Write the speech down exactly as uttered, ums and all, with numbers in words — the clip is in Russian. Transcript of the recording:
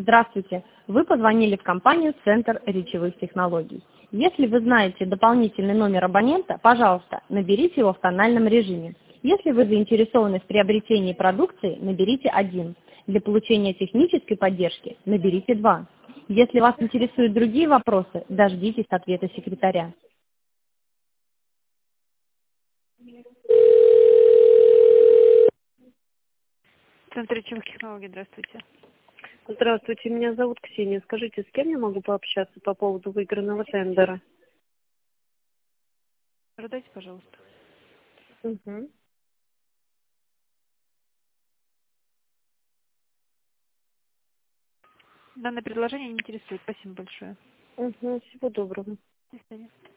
Здравствуйте! Вы позвонили в компанию «Центр речевых технологий». Если вы знаете дополнительный номер абонента, пожалуйста, наберите его в тональном режиме. Если вы заинтересованы в приобретении продукции, наберите один. Для получения технической поддержки наберите два. Если вас интересуют другие вопросы, дождитесь ответа секретаря. Центр речевых технологий, здравствуйте. Здравствуйте, меня зовут Ксения. Скажите, с кем я могу пообщаться по поводу выигранного тендера? Продайте, пожалуйста. Угу. Данное предложение не интересует. Спасибо большое. Угу. Всего доброго. До свидания.